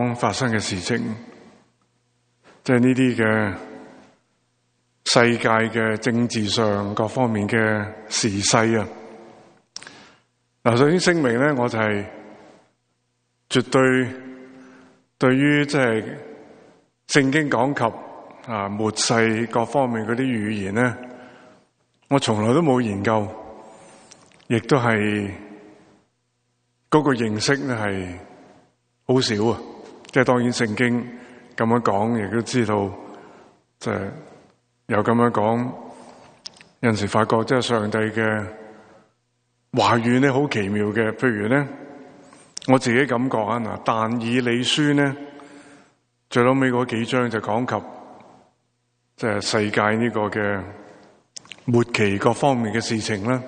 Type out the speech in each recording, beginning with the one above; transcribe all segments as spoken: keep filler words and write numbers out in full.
方發生嘅事情，即係呢啲嘅世界嘅政治上各方面嘅時勢啊。嗱，首先聲明咧，我就係絕對對於即係聖經講及啊末世各方面嗰啲預言咧，我從來都冇研究，亦都係嗰個認識咧係好少啊。即係當然聖經咁樣講，亦都知道即係有咁樣講，有陣時發覺即係上帝嘅話語咧好奇妙嘅。譬如咧，我自己感覺啊，嗱，但以理書咧最後尾嗰幾章就講及即係世界呢個嘅末期各方面嘅事情啦。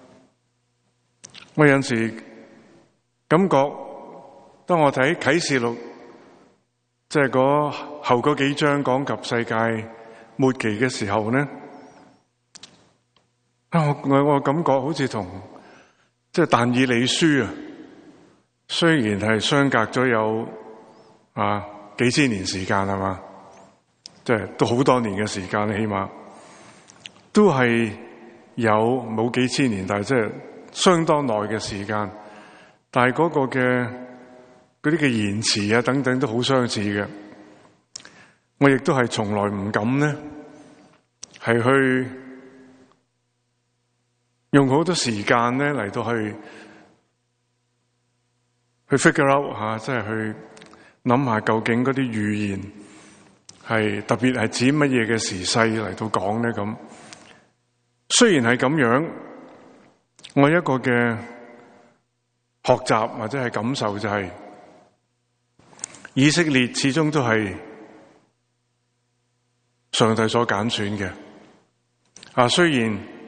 我有陣時感覺，當我睇啟示錄，即係嗰後嗰幾章講及世界末期嘅時候咧，啊，我我我感覺好似同即係但以理書啊，雖然係相隔咗有啊幾千年時間係嘛，即係都好多年嘅時間，起碼都係有冇幾千年，但係即係相當耐嘅時間。但係嗰個嘅嗰啲嘅言辭啊等等都好相似嘅。我亦都係從來唔敢咧，係去用好多時間咧嚟到去去 figure out 吓，即係去諗下究竟嗰啲預言係特別係指乜嘢嘅時勢嚟到講咧咁。雖然係咁樣，我一個嘅學習或者係感受就係、是、以色列始終都係上帝所揀選嘅。啊，雖然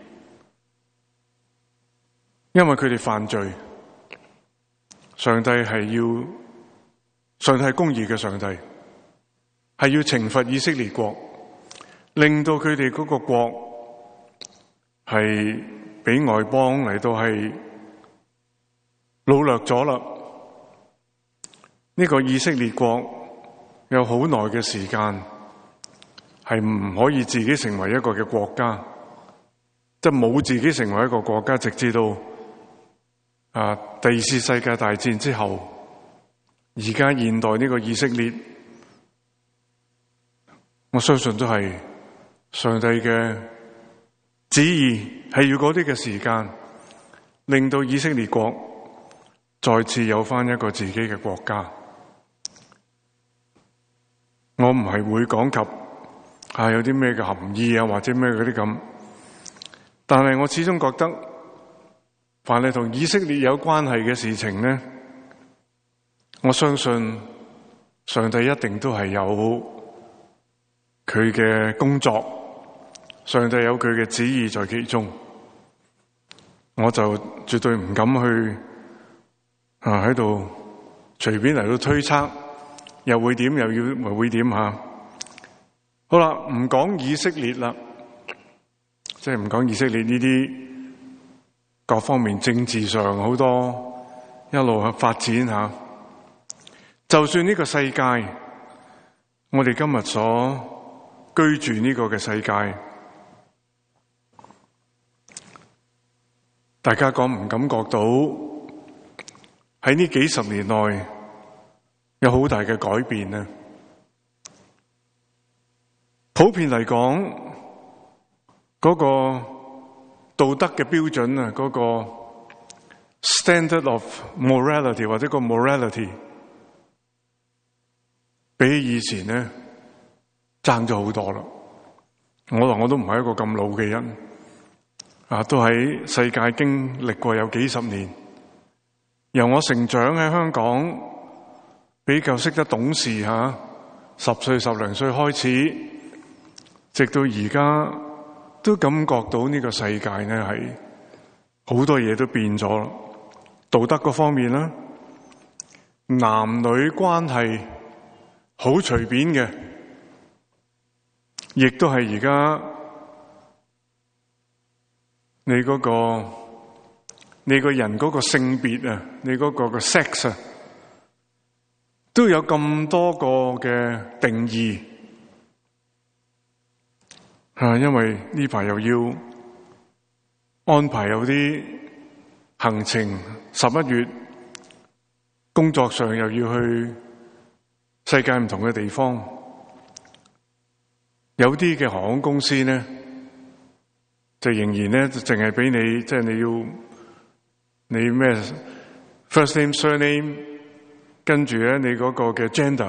因為佢哋犯罪，上帝係要上帝係公義嘅上帝，係要懲罰以色列國，令到佢哋嗰個國係俾外邦嚟到係擄掠咗啦。呢個以色列國有好耐嘅時間係唔可以自己成為一個嘅國家，即係冇自己成為一個國家，直至到啊第二次世界大戰之後，而家現代呢個以色列，我相信都係上帝嘅旨意，係要嗰啲嘅時間，令到以色列國再次有返一個自己嘅國家。我唔係會講及啊有啲咩嘅含義啊，或者咩嗰啲咁，但係我始終覺得，凡係同以色列有關係嘅事情咧，我相信上帝一定都係有佢嘅工作，上帝有佢嘅旨意在其中。我就絕對唔敢去啊喺度隨便嚟到推測，又會點，又要咪會點吓。好啦，唔講以色列啦，即係唔講以色列呢啲各方面政治上好多一路去發展吓。就算呢個世界，我哋今日所居住呢個嘅世界，大家感唔感覺到喺呢幾十年內有好大嘅改變呢？普遍嚟講，嗰個道德嘅標準啊，嗰個 standard of morality 或者個 morality，比起以前咧爭咗好多啦。我話我都唔係一個咁老嘅人，啊，都喺世界經歷過有幾十年。由我成長喺香港，比較識得懂事吓，十歲十零歲開始，直到而家都感覺到呢個世界咧係好多嘢都變咗啦。道德嗰方面啦，男女關係好隨便嘅，亦都係而家你嗰個你個人嗰個性別啊，你嗰個個 sex 啊， 都有咁多個嘅定義啊，因為呢排又要安排有啲行程，十一月工作上又要去世界唔同嘅地方，有啲嘅航空公司咧就仍然咧淨係俾你，即係你要你咩 first name surname， 跟住咧你嗰個嘅 gender，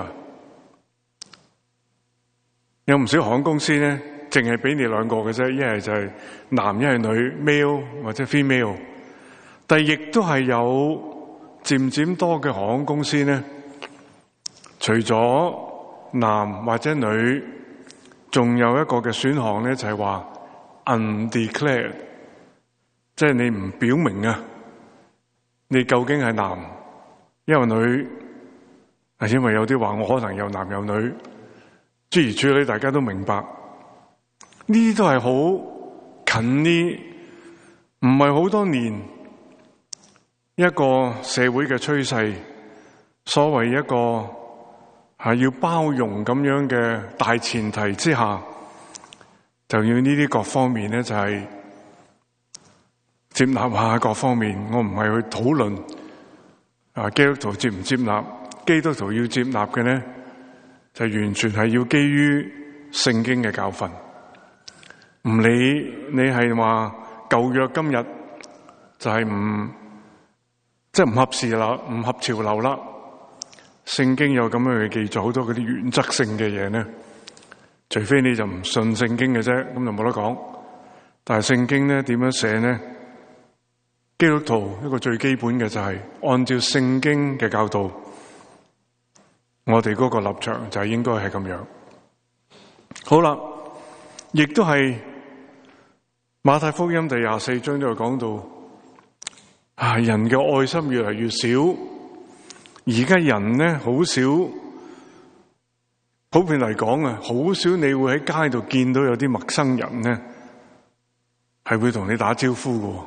有唔少航空公司咧淨係俾你兩個嘅啫，一係就係男一係女 male 或者 female， 但係亦都係有漸漸多嘅航空公司咧，除咗男或者女，仲有一個嘅選項咧就係話 undeclared， 即係你唔表明啊，你究竟係男因為女，係因為有啲話我可能有男有女，諸如此類，大家都明白。呢啲都係好近呢，唔係好多年一個社會嘅趨勢，所謂一個係要包容咁樣嘅大前提之下，就要呢啲各方面咧就係接納下各方面。我唔係去討論啊基督徒接唔接納，基督徒要接納嘅咧就完全係要基於聖經嘅教訓。唔理你係話舊約今日就係唔即係唔合時啦，唔合潮流啦。聖經有咁樣嘅記載，好多嗰啲原則性嘅嘢咧，除非你就唔信聖經嘅啫，咁就冇得講。但係聖經咧點樣寫咧？基督徒一個最基本嘅就係按照聖經嘅教導，我哋嗰個立場就係應該係咁樣。好啦，亦都係馬太福音第廿四章都有講到，啊人嘅愛心越嚟越少。而家人咧好少，普遍嚟講啊，好少你會喺街度見到有啲陌生人咧係會同你打招呼嘅，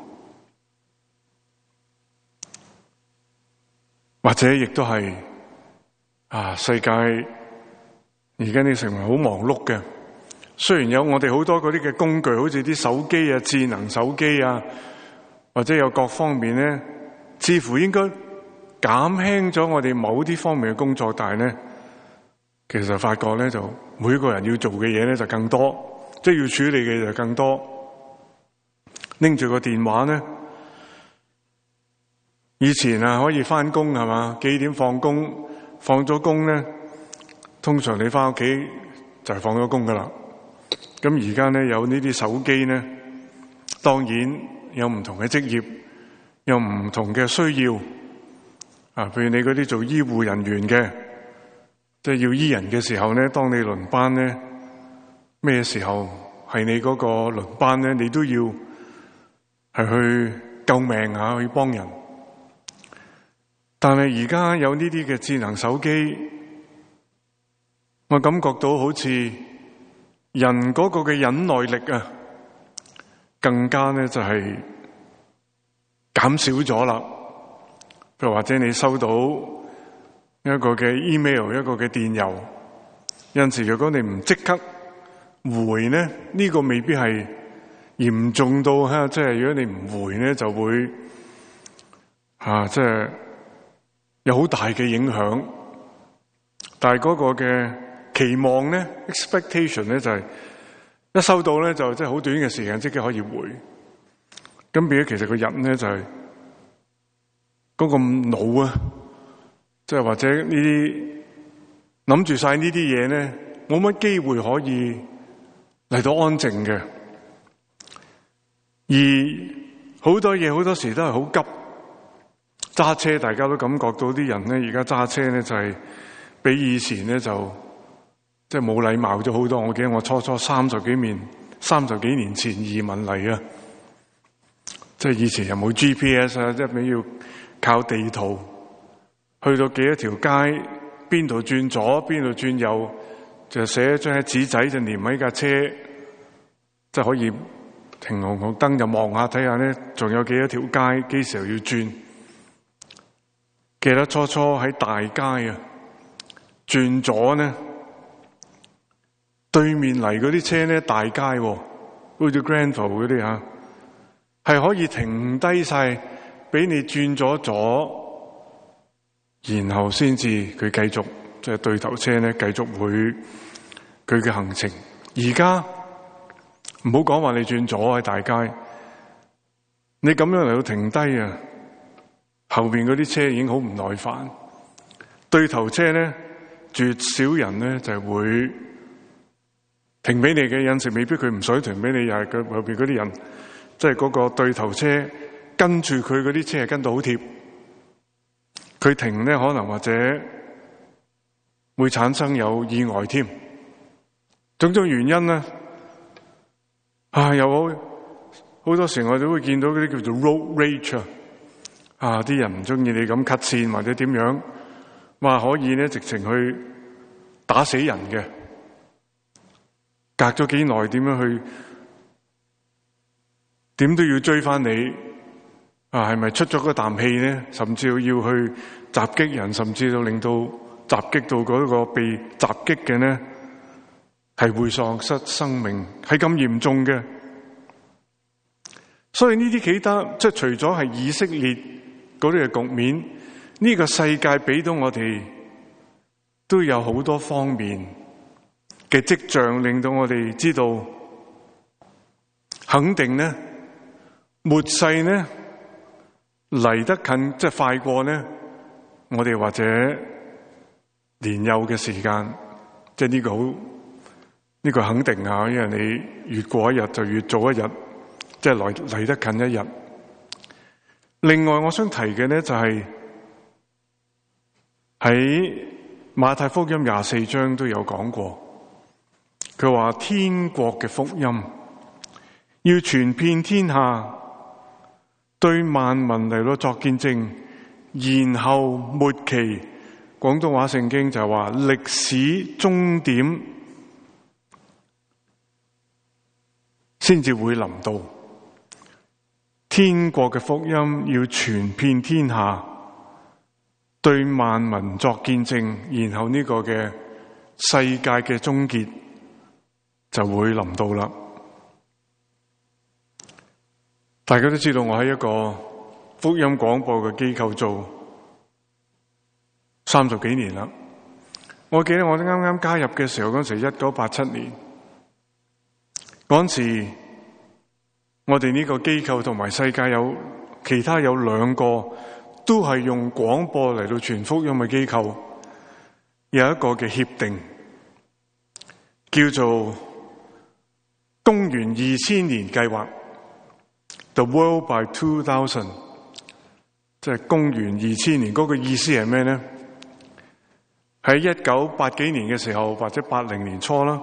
或者亦都係啊世界而家你成為好忙碌嘅。雖然有我哋好多嗰啲嘅工具，好似啲手機啊、智能手機啊，或者有各方面咧，似乎應該減輕咗我哋某啲方面嘅工作，但係咧，其實發覺咧就每個人要做嘅嘢咧就更多，即係要處理嘅嘢就更多。拎住個電話咧，以前啊可以翻工係嘛，幾點放工，放咗工咧，通常你翻屋企就係放咗工噶啦。咁而家咧有呢啲手機咧，當然有唔同嘅職業，有唔同嘅需要。啊，譬如你嗰啲做醫護人員嘅，即係要醫人嘅時候咧，當你輪班咧，咩時候係你嗰個輪班咧，你都要係去救命啊，去幫人。但係而家有呢啲嘅智能手機，我感覺到好似人嗰個嘅忍耐力啊，更加咧就係減少咗啦。譬如或者你收到一個嘅 email， 一個嘅電郵，有陣時如果你唔即刻回咧，呢個未必係嚴重到吓，即係如果你唔回咧，就會吓即係有好大嘅影響。但係嗰個嘅期望咧 ，expectation 咧就係一收到咧就即係好短嘅時間即刻可以回。咁變咗其實個人咧就係嗰個腦啊，即係或者呢啲諗住晒呢啲嘢咧，冇乜機會可以嚟到安靜嘅。而好多嘢好多時都係好急，揸車大家都感覺到啲人咧，而家揸車咧就係比以前咧就即係冇禮貌咗好多。我記得我初初三十幾年、三十幾年前移民嚟啊，即係以前又冇 G P S 啊，即係你要靠地圖去到幾多條街，邊度轉左邊度轉右，就寫張喺紙仔就黏喺架車，即係可以停紅綠燈就望下睇下咧，仲有幾多條街，幾時候要轉。記得初初喺大街啊， 轉左呢，對面嚟嗰啲車呢，大街喎，好似 Granville 嗰啲吓，係可以停低晒，俾你轉咗左，然後先至佢繼續即係對頭車呢繼續會佢嘅行程。而家唔好講話你轉左喺大街，你咁樣嚟到停低啊，後邊嗰啲車已經好唔耐煩，對頭車呢，絕少人呢就係會停俾你嘅，有時未必佢唔想停俾你，又係佢後邊嗰啲人，即係嗰個對頭車跟住佢嗰啲車係跟到好貼，佢停呢可能或者會產生有意外添。種種原因呢，啊，有好好多時我哋都會見到嗰啲叫做 road rage 啊，啲人唔中意你咁 cut 線或者點樣，話可以呢直情去打死人嘅。隔咗幾耐點樣去，點都要追翻你啊？係咪出咗嗰啖氣呢？甚至要去襲擊人，甚至到令到襲擊到嗰個被襲擊嘅呢，係會喪失生命，係咁嚴重嘅。所以呢啲企得，即係除咗係以色列嗰啲嘅局面，呢個世界俾到我哋都有好多方面嘅跡象，令到我哋知道，肯定呢末世呢嚟得近，即係快過呢我哋或者年幼嘅時間，即係呢個好呢個肯定啊，因為你越過一日就越早一日，即係嚟嚟得近一日。另外我想提嘅呢就係喺馬太福音廿四章都有講過，佢話天國嘅福音要傳遍天下，對萬民嚟到作見證，然後末期，廣東話聖經就話歷史終點先至會臨到。天國嘅福音要傳遍天下，對萬民作見證，然後呢個嘅世界嘅終結就會臨到啦。大家都知道我喺一個福音廣播嘅機構做三十幾年啦。我記得我啱啱加入嘅時候，嗰時一九八七年，嗰時我哋呢個機構同埋世界有其他有兩個都係用廣播嚟到傳福音嘅機構，有一個嘅協定叫做公元二千年計劃 The World by two thousand， 即係公元二千年。嗰個意思係咩呢？喺一九八幾年嘅時候，或者八零年初啦，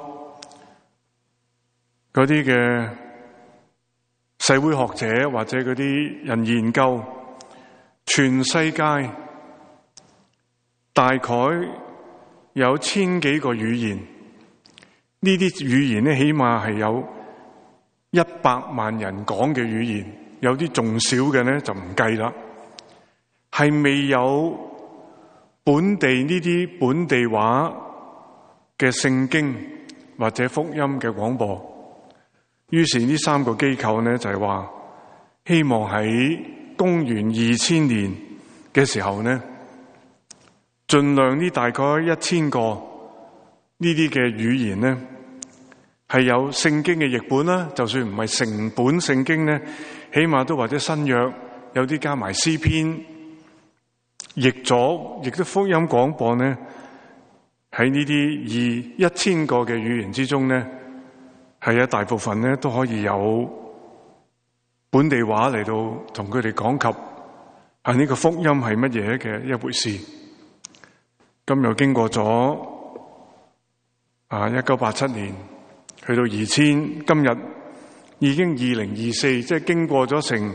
嗰啲嘅社會學者或者嗰啲人研究，全世界大概有千幾個語言，呢啲語言咧起碼係有一百萬人講嘅語言，有啲仲少嘅咧就唔計啦，係未有本地呢啲本地話嘅聖經或者福音嘅廣播。於是呢三個機構呢就係話，希望喺公元二千年嘅時候呢，盡量呢大概一千個呢啲嘅語言呢係有聖經嘅譯本啦，就算唔係成本聖經呢，起碼都或者新約有啲加埋詩篇譯咗，亦都福音廣播呢喺呢啲二一千個嘅語言之中呢，係有大部分咧都可以有本地話嚟到同佢哋講及啊呢個福音係乜嘢嘅一回事。咁又經過咗啊一九八七年去到二千，今日已經二零二四，即係經過咗成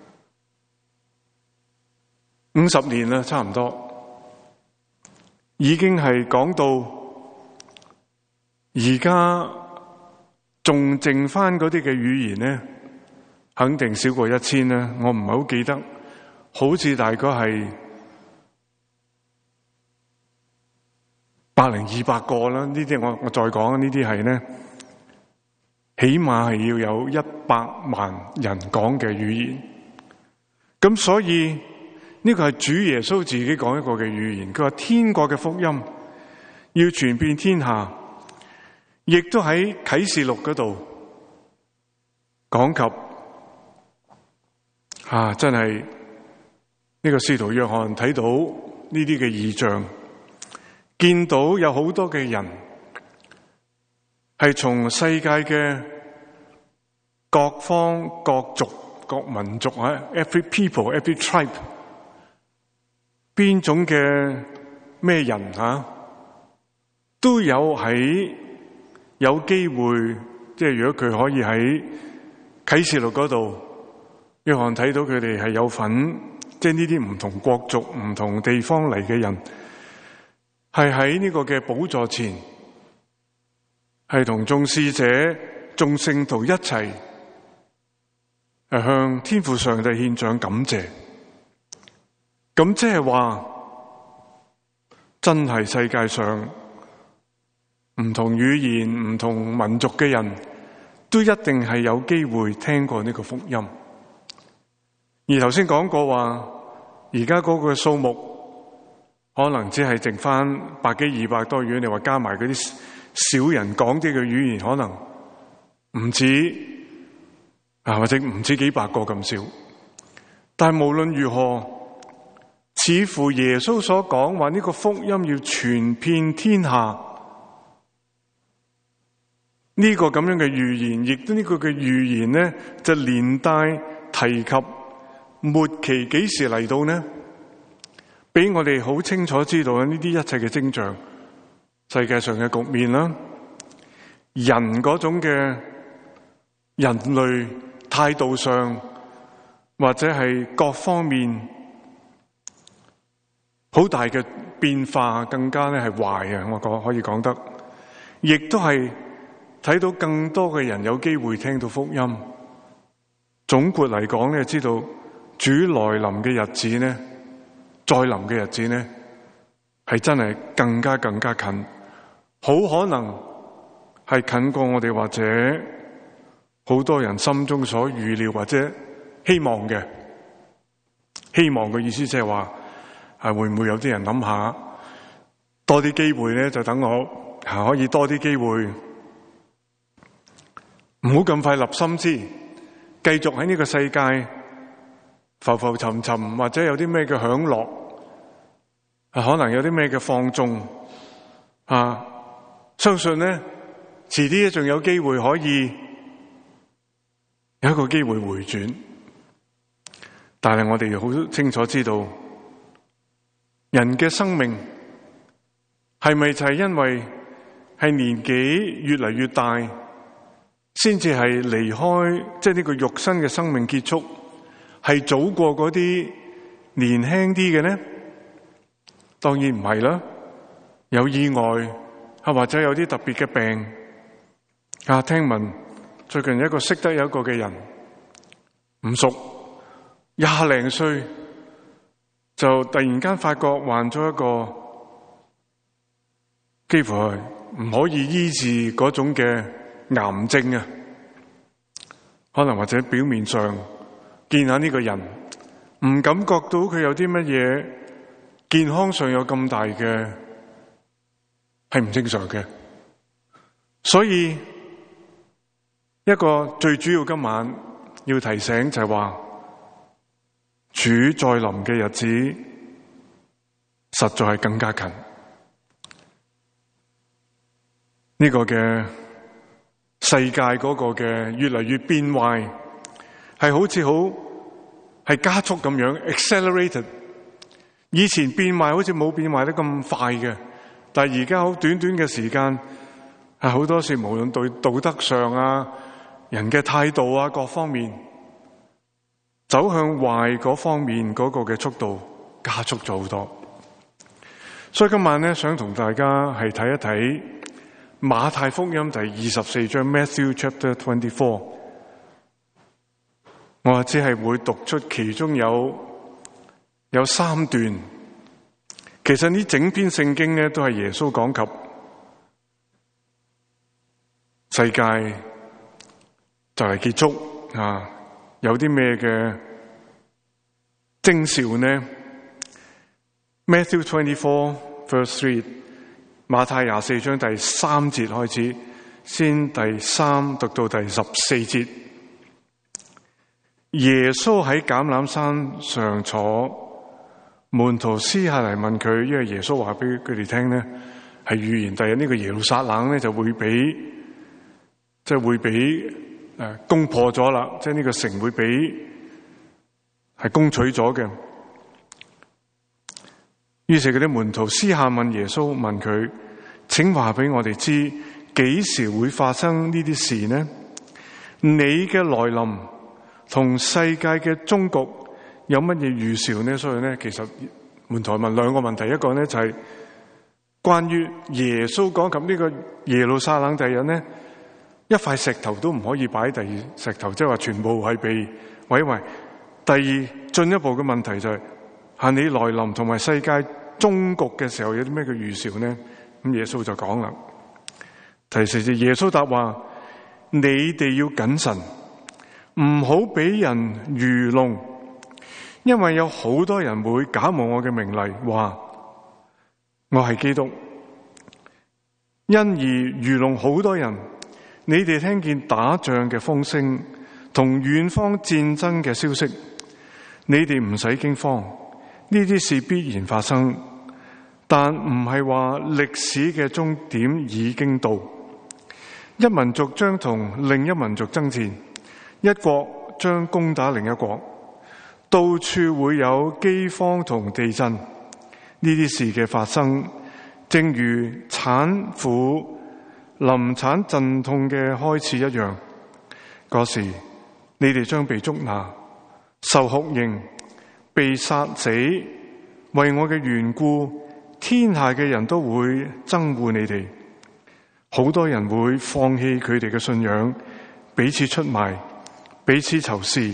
五十年啦，差唔多，已經係講到而家。仲剩翻嗰啲嘅語言呢，肯定少過一千啦。我唔係好記得，好似大概係百零二百個啦，呢啲我我再講，呢啲係呢，起碼係要有一百萬人講嘅語言。咁所以呢個係主耶穌自己講一個嘅語言，佢話天國嘅福音要傳遍天下，亦都喺啟示錄嗰度講及啊，真係呢個使徒約翰睇到呢啲嘅異象，見到有好多嘅人係從世界嘅各方各族各民族啊 ，every people every tribe， 邊種嘅咩人啊，都有喺有機會，即係如果佢可以喺啟示錄嗰度，約翰睇到佢哋係有份，即係呢啲唔同國族、唔同地方嚟嘅人，係喺呢個嘅寶座前，係同眾使者、眾聖徒一齊，係向天父上帝獻上感謝。咁即係話，真係世界上唔同語言、唔同民族嘅人都一定係有機會聽過呢個福音。而頭先講過話，而家嗰個數目可能只係剩翻百幾二百多，如果你話加埋嗰啲少人講啲嘅語言，可能唔止啊，或者唔止幾百個咁少。但係無論如何，似乎耶穌所講話呢個福音要傳遍天下，呢個咁樣嘅預言，亦都呢個嘅預言呢，就連帶提及末期幾時嚟到呢？俾我哋好清楚知道呢啲一切嘅徵象，世界上嘅局面啦，人嗰種嘅人類態度上，或者係各方面好大嘅變化，更加咧係壞啊！我講可以講得，亦都係睇到更多嘅人有機會聽到福音。總括嚟講咧，知道主來臨嘅日子咧，再臨嘅日子咧，係真係更加更加近，好可能係近過我哋或者好多人心中所預料或者希望嘅。希望嘅意思即係話，係會唔會有啲人諗下多啲機會咧，就等我係可以多啲機會，唔好咁快立心思，繼續喺呢個世界浮浮沉沉，或者有啲咩嘅享樂，可能有啲咩嘅放縱啊！相信咧，遲啲仲有機會可以有一個機會回轉，但係我哋好清楚知道，人嘅生命係咪就係因為係年紀越嚟越大，先至係離開，即係呢個肉身嘅生命結束，係早過嗰啲年輕啲嘅呢？當然唔係啦，有意外啊，或者有啲特別嘅病啊。聽聞最近有一個識得有一個嘅人唔熟，廿零歲就突然間發覺患咗一個幾乎係唔可以醫治嗰種嘅癌症啊。可能或者表面上見下呢個人，唔感覺到佢有啲乜嘢健康上有咁大嘅係唔正常嘅。所以一個最主要今晚要提醒就係話，主再臨嘅日子實在係更加近。呢個嘅世界嗰個嘅越嚟越變壞，係好似好係加速咁樣 accelerated。以前變壞好似冇變壞得咁快嘅，但係而家好短短嘅時間，係好多時無論對道德上啊、人嘅態度啊各方面，走向壞嗰方面嗰個嘅速度加速咗好多。所以今晚咧，想同大家係睇一睇馬太福音第二十四章 Matthew Chapter twenty-four。我只係會讀出其中有有三段， 其實呢整篇聖經咧都係耶穌講及世界就嚟結束啊，有啲咩嘅徵兆呢？ Matthew twenty-four verse three， 馬太廿四章第三節開始，先第三讀到第十四節。耶穌喺橄欖山上坐，門徒私下嚟問佢，因為耶穌話俾佢哋聽咧，係預言第日呢個耶路撒冷咧就會俾，即係會俾誒攻破咗啦，即係呢個城會俾係攻取咗嘅。於是佢啲門徒私下問耶穌，問佢，請話俾我哋知，幾時會發生呢啲事呢？你嘅來臨同世界嘅終局有乜嘢預兆呢？所以咧，其實門徒問兩個問題，一個咧就係關於耶穌講及呢個耶路撒冷第日咧，一塊石頭都唔可以擺第二石頭，即係話全部係被毀壞。第二進一步嘅問題就係，係你來臨同埋世界終局嘅時候有啲咩嘅預兆呢？咁耶穌就講啦，第四節，耶穌答話：你哋要謹慎，唔好俾人愚弄，因為有好多人會假冒我嘅名嚟，話我係基督，因而愚弄好多人。你哋聽見打仗嘅風聲同遠方戰爭嘅消息，你哋唔使驚慌，呢啲事必然發生，但唔係話歷史嘅終點已經到。一民族將同另一民族爭戰，一國將攻打另一國，到處會有饑荒同地震。呢啲事嘅發生，正如產婦臨產陣痛嘅開始一樣。嗰時你哋將被捉拿，受酷刑，被殺死。為我嘅緣故，天下嘅人都會憎惡你哋。好多人會放棄佢哋嘅信仰，彼此出賣，彼此仇視。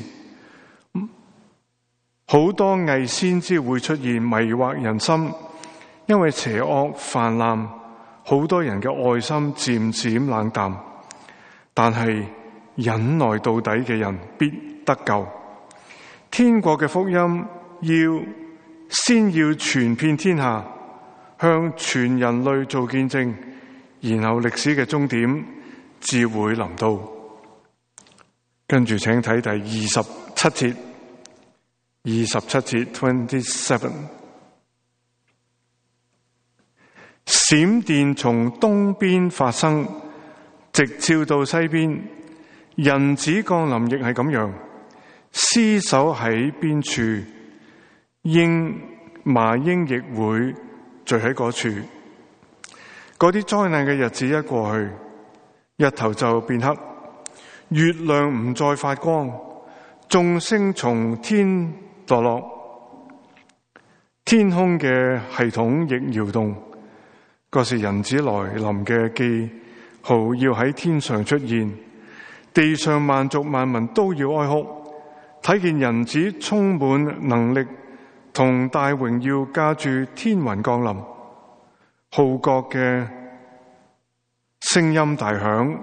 好多偽先知會出現，迷惑人心，因為邪惡泛濫，好多人嘅愛心漸漸冷淡。但係忍耐到底嘅人必得救。天國嘅福音要先要傳遍天下，向全人類做見證，然後歷史嘅終點至會臨到。跟住請睇第二十七節，二十七節 twenty-seven。閃電從東邊發生，直照到西邊。人子降臨亦係咁樣，屍首喺邊處，鷹麻鷹亦會聚喺嗰處。嗰啲災難嘅日子一過去，日頭就變黑，月亮唔再發光，眾星從天墮落，天空嘅系統亦搖動。嗰時人子來臨嘅記號要喺天上出現，地上萬族萬民都要哀哭，睇見人子充滿能力同大榮耀駕住天雲降臨。號角嘅聲音大響，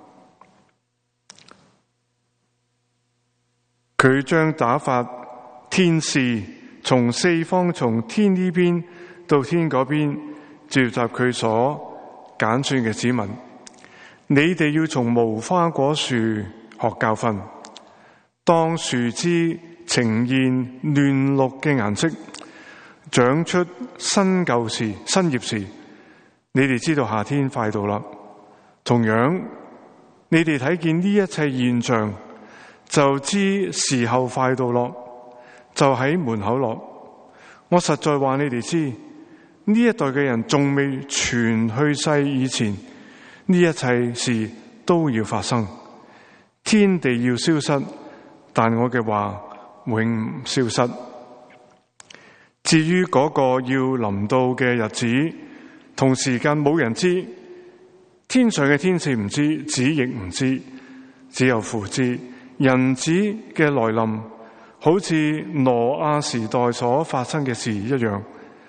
佢將打發天使從四方，從天呢邊到天嗰邊，召集佢所揀選嘅子民。你哋要從無花果樹學教訓，當樹枝呈現嫩綠嘅顏色，長出新舊時新葉時，你哋知道夏天快到啦。同樣，你哋睇見呢一切現象，就知時候快到咯，就喺門口咯。我實在話你哋知，呢一代嘅人仲未全去世以前，呢一切事都要發生。天地要消失，但我嘅話永唔消失。至於嗰個要臨到嘅日子同時間，冇人知，天上嘅天使唔知，子亦唔知，只有父知。人子嘅來臨好似挪亞時代所發生嘅事一樣，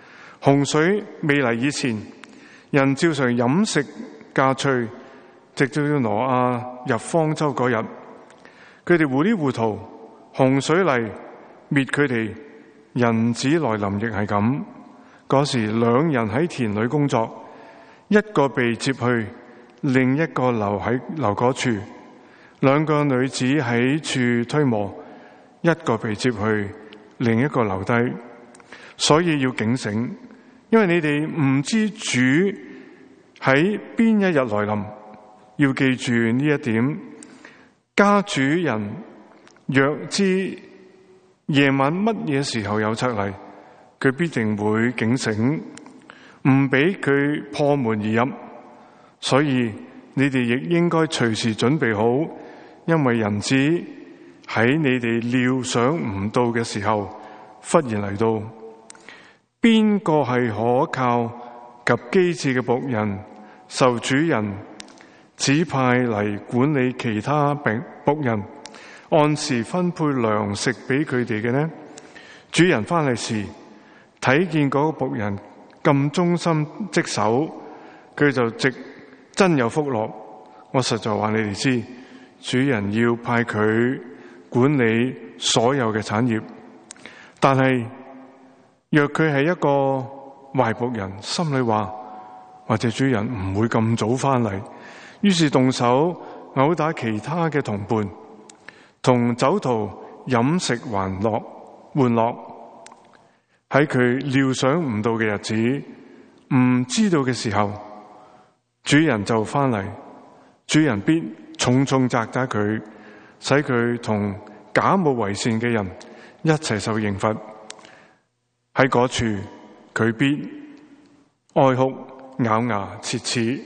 洪水未嚟以前，人照常飲食嫁娶，直到挪亞入方舟嗰日，佢哋糊里糊塗，洪水嚟滅佢哋，人子來臨亦係咁。嗰時兩人喺田裏工作，一個被接去，另一個留喺留嗰處。兩個女子喺處推磨，一個被接去，另一個留低。所以要警醒，因為你哋唔知主喺邊一日來臨。要記住呢一點，家主人若知夜晚乜嘢時候有賊嚟，佢必定會警醒，唔俾佢破門而入。所以你哋亦應該隨時準備好，因為人子喺你哋料想唔到嘅時候忽然嚟到。邊個係可靠及機智嘅僕人，受主人指派嚟管理其他僕人，按時分配糧食俾佢哋嘅呢？主人翻嚟時睇見嗰個僕人咁忠心職守，佢就直真有福樂。我實在話你哋知，主人要派佢管理所有嘅產業。但係若佢係一個壞僕人，心裏話或者主人唔會咁早翻嚟，於是動手毆打其他嘅同伴，同酒徒飲食玩樂玩樂。喺佢料想唔到嘅日子，唔知道嘅時候，主人就翻嚟，主人必重重責打佢，使佢同假冒為善嘅人一齊受刑罰。喺嗰處，佢必哀哭咬牙切齒。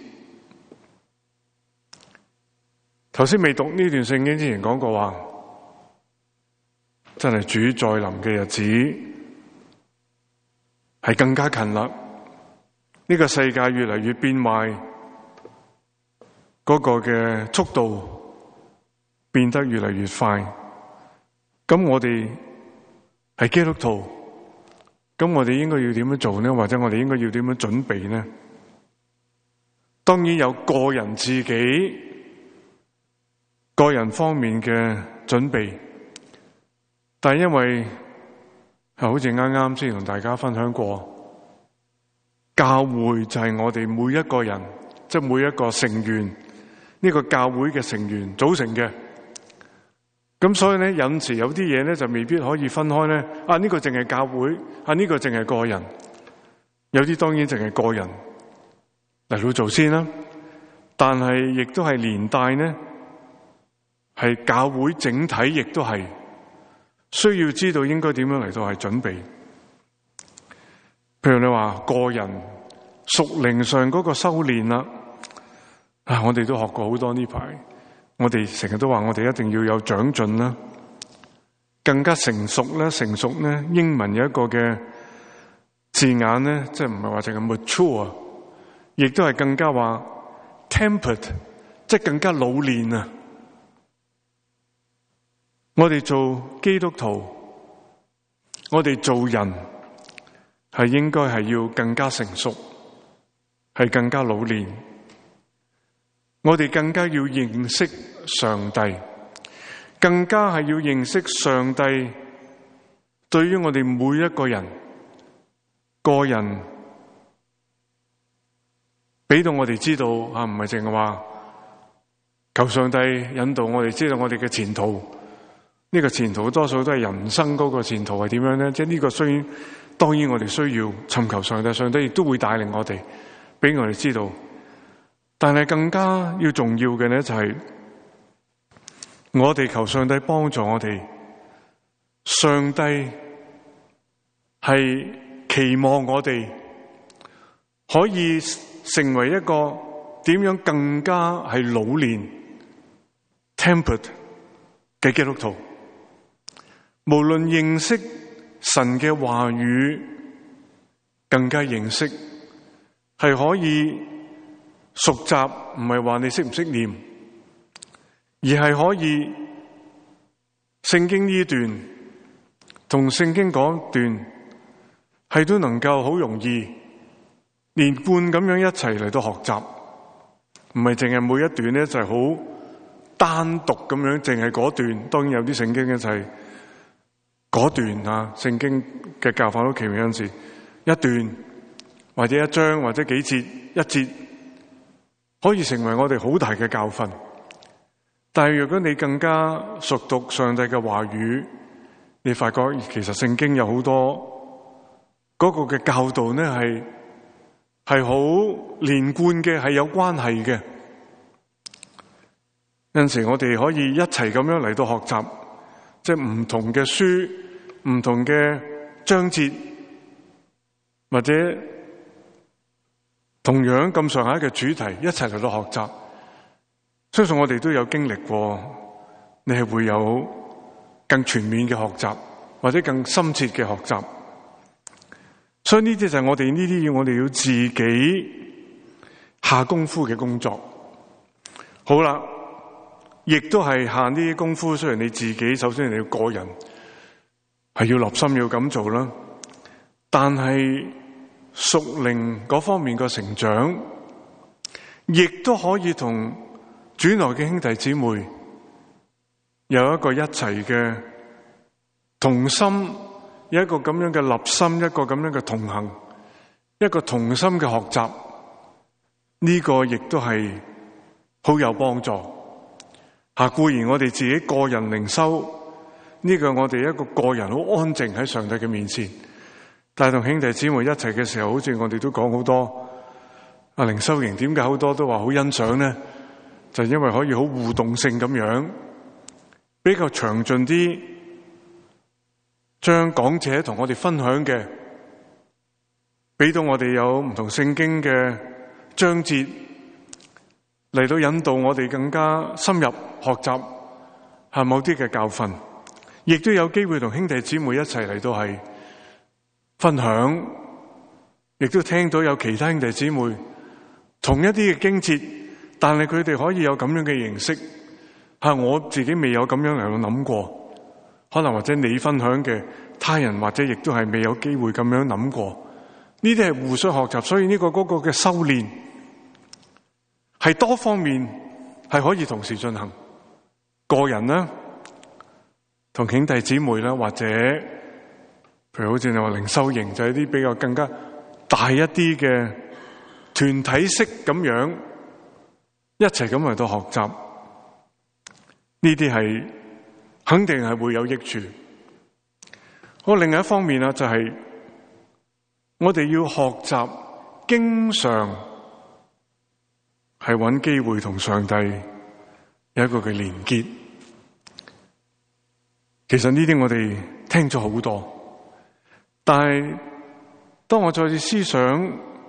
頭先未讀呢段聖經之前講過話，真係主再臨嘅日子係更加近啦。呢個世界越嚟越變壞，嗰個嘅速度變得越嚟越快。咁我哋係基督徒，咁我哋應該要點樣做呢？或者我哋應該要點樣準備呢？當然有個人自己個人方面嘅準備，但係因為好似啱啱先同大家分享過，教會就係我哋每一個人，即係每一個成員，呢個教會嘅成員組成嘅。咁所以咧，有時有啲嘢咧就未必可以分開咧。啊，呢個淨係教會，啊呢個淨係個人，有啲當然淨係個人嚟到做先啦。但係亦都係連帶呢，係教會整體亦都係需要知道應該點樣嚟到係準備。譬如你話個人屬靈上嗰個修煉啦，啊，我哋都學過好多呢排。我哋成日都話我哋一定要有長進啦，更加成熟啦。成熟咧，英文有一個嘅字眼咧，即係唔係話淨係 mature， 亦都係更加話 tempered， 即係更加老練啊。我哋做基督徒，我哋做人係應該係要更加成熟，係更加老練。我哋更加要認識上帝，更加係要認識上帝對於我哋每一個人個人俾到我哋知道啊，唔係淨係話求上帝引導我哋知道我哋嘅前途。呢個前途多數都係人生嗰個前途係點樣咧？即係呢個雖然當然我哋需要尋求上帝，上帝亦都會帶領我哋，俾我哋知道。但係更加要重要嘅咧，就係我哋求上帝幫助我哋。上帝係期望我哋可以成為一個點樣更加係老練 tempered 嘅基督徒。無論認識神嘅話語，更加認識係可以熟習，唔係話你識唔識念，而係可以聖經呢段同聖經嗰段係都能夠好容易連貫咁樣一齊嚟到學習，唔係淨係每一段咧就係好單獨咁樣，淨係嗰段。當然有啲聖經咧就係嗰段啊，聖經嘅教法都奇妙，有陣時一段或者一章或者幾節一節可以成為我哋好大嘅教訓。但係如果你更加熟讀上帝嘅話語，你發覺其實聖經有好多嗰個嘅教導呢係係好連貫嘅，係有關係嘅。有陣時我哋可以一齊咁樣嚟到學習，即係唔同嘅書、唔同嘅章節，或者同樣咁上下嘅主題，一齊嚟到學習。相信我哋都有經歷過，你係會有更全面嘅學習，或者更深切嘅學習。所以呢啲就係我哋呢啲要我哋要自己下功夫嘅工作。好啦，亦都係下呢啲功夫。雖然你自己首先你要個人係要立心要咁做啦，但係屬靈嗰方面嘅成長，亦都可以同主內嘅兄弟姊妹有一個一齊嘅同心，有一個咁樣嘅立心，一個咁樣嘅同行，一個同心嘅學習，呢個亦都係好有幫助。吓，固然我哋自己個人靈修，呢個我哋一個個人好安靜喺上帝嘅面前，但係同兄弟姊妹一齊嘅時候，好似我哋都講好多啊靈修營，點解好多都話好欣賞呢？就因為可以好互動性咁樣，比較詳盡啲，將講者同我哋分享嘅，俾到我哋有唔同聖經嘅章節嚟到引導我哋更加深入學習係某啲嘅教訓，亦都有機會同兄弟姊妹一齊嚟到係分享，亦都聽到有其他兄弟姊妹同一啲嘅經節，但係佢哋可以有咁樣嘅認識，吓我自己未有咁樣嚟到諗過，可能或者你分享嘅他人或者亦都係未有機會咁樣諗過，呢啲係互相學習。所以呢個嗰個嘅修煉係多方面係可以同時進行，個人啦，同兄弟姊妹啦，或者譬如好似你話靈修營，就係啲比較更加大一啲嘅團體式咁樣一齊咁嚟到學習，呢啲係肯定係會有益處。好，另外一方面啊，就係我哋要學習經常係揾機會同上帝有一個嘅連結。其實呢啲我哋聽咗好多，但係當我再次思想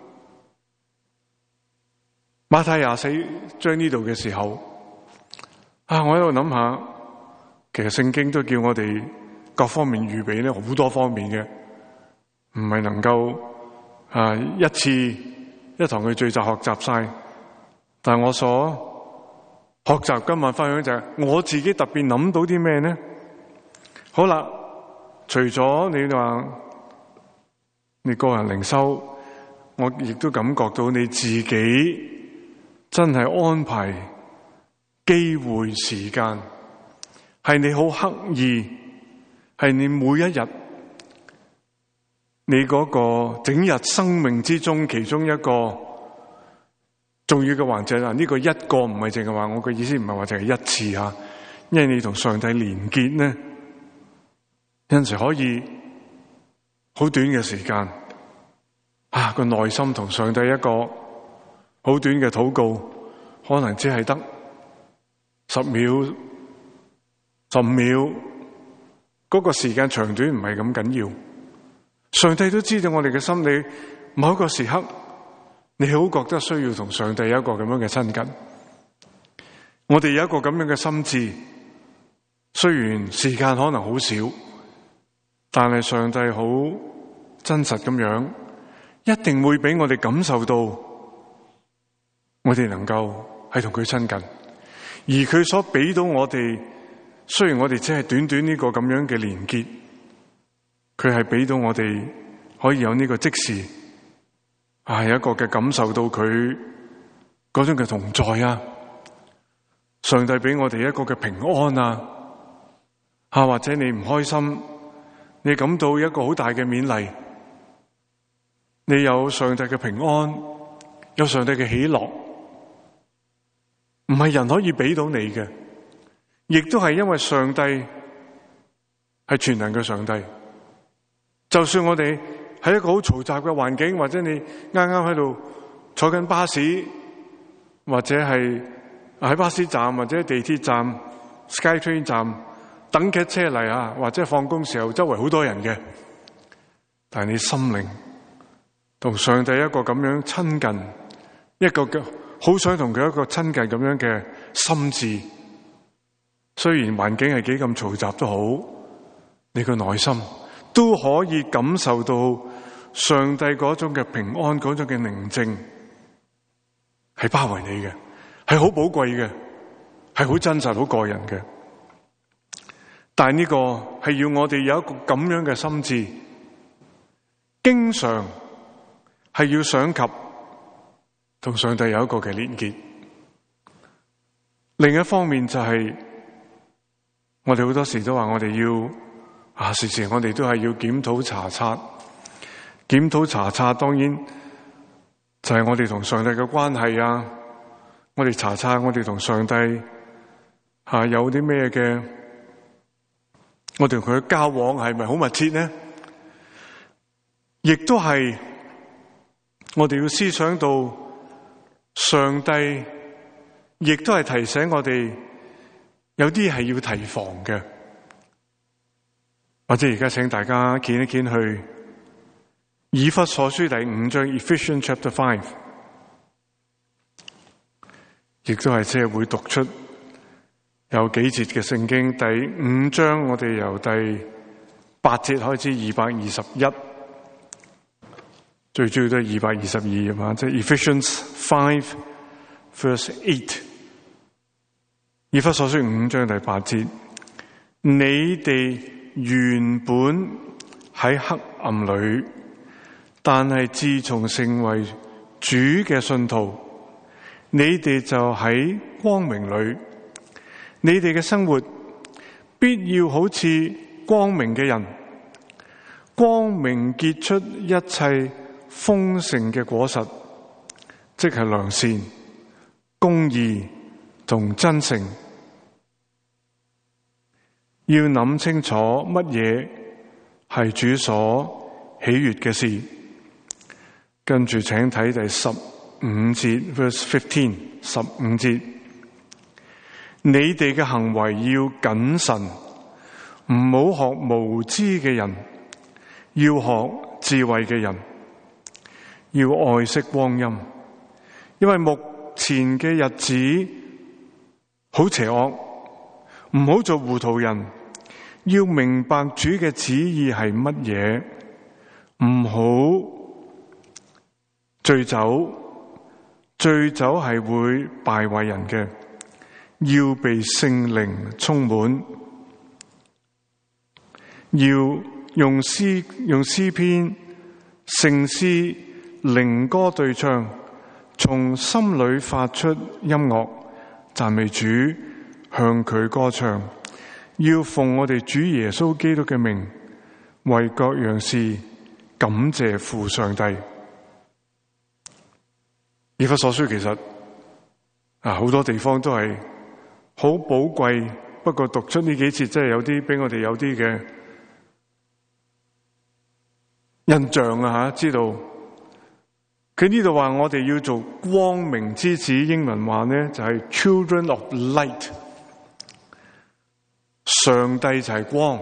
馬太廿四章呢度嘅時候，啊，我喺度諗下，其實聖經都叫我哋各方面預備咧，好多方面嘅，唔係能夠啊一次一堂去聚集學習晒。但係我所學習今晚分享就係我自己特別諗到啲咩呢？好啦，除咗你話你個人靈修，我亦都感覺到你自己真係安排機會時間，係你好刻意，係你每一日你嗰個整日生命之中其中一個重要嘅環節啦。呢個一個唔係淨係話，我嘅意思唔係話淨係一次吓，因為你同上帝連結呢，有陣時可以好短嘅時間啊，個內心同上帝一個好短嘅禱告，可能只係得十秒、十五秒，嗰個時間長短唔係咁緊要。上帝都知道我哋嘅心理，某一個時刻你好覺得需要同上帝有一個咁樣嘅親近，我哋有一個咁樣嘅心志，雖然時間可能好少，但係上帝好真實咁樣，一定會俾我哋感受到我哋能夠係同佢親近，而佢所俾到我哋，雖然我哋只係短短呢個咁樣嘅連結，佢係俾到我哋可以有呢個即時啊，有一個嘅感受到佢嗰種嘅同在啊，上帝俾我哋一個嘅平安啊，啊或者你唔開心，你感到一個好大嘅勉勵，你有上帝嘅平安，有上帝嘅喜樂，唔係人可以俾到你嘅，亦都係因為上帝係全能嘅上帝。就算我哋喺一個好嘈雜嘅環境，或者你啱啱喺度坐緊巴士，或者係喺巴士站或者地鐵站 SkyTrain 站等嘅車嚟啊，或者放工時候周圍好多人嘅，但係你心靈同上帝一個咁樣親近，一個嘅好想同佢一個親近咁樣嘅心智，雖然環境係幾咁嘈雜都好，你個內心都可以感受到上帝嗰種嘅平安，嗰種嘅寧靜係包圍你嘅，係好寶貴嘅，係好真實好個人嘅。但係呢個係要我哋有一個咁樣嘅心智，經常係要想及同上帝有一個嘅連結。另一方面就係我哋好多時都話我哋要啊，時時我哋都係要檢討查察，檢討查察當然就係我哋同上帝嘅關係啊，我哋查察我哋同上帝啊有啲咩嘅，我哋同佢嘅交往係咪好密切呢？亦都係我哋要思想到上帝，亦都係提醒我哋有啲係要提防嘅。或者而家請大家見一見去以弗所書第五章 Ephesians chapter five， 亦都係即係會讀出有幾節嘅聖經。第五章我哋由第八節開始，二百二十一，最主要都係二百二十二啊嘛，即係 Ephesians five verse eight。以弗所書五章第八節，你哋原本喺黑暗裏，但係自從成為主嘅信徒，你哋就喺光明裏。你哋嘅生活必要好似光明嘅人，光明結出一切豐盛嘅果實，即係良善、公義同真誠。要諗清楚乜嘢係主所喜悅嘅事。跟住請睇第十五節 verse fifteen， 十五節，你哋嘅行為要謹慎，唔好學無知嘅人，要學智慧嘅人，要愛惜光陰，因為目前嘅日子好邪惡，唔好做糊塗人，要明白主嘅旨意係乜嘢，唔好醉酒，醉酒係會敗壞人嘅，要被聖靈充滿，要用詩用詩篇、聖詩、靈歌對唱，從心裏發出音樂，讚美主，向佢歌唱。要奉我哋主耶穌基督嘅名，為各樣事感謝父上帝。以弗所書其實啊好多地方都係好寶貴，不過讀出呢幾節真係有啲俾我哋有啲嘅印象啊吓，知道佢呢度話我哋要做光明之子，英文話呢就係 children of light。上帝就係光，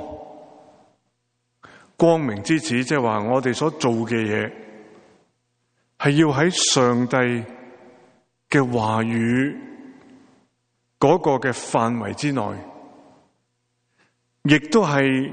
光明之子，即係話我哋所做嘅嘢係要喺上帝嘅話語嗰個嘅範圍之內，亦都係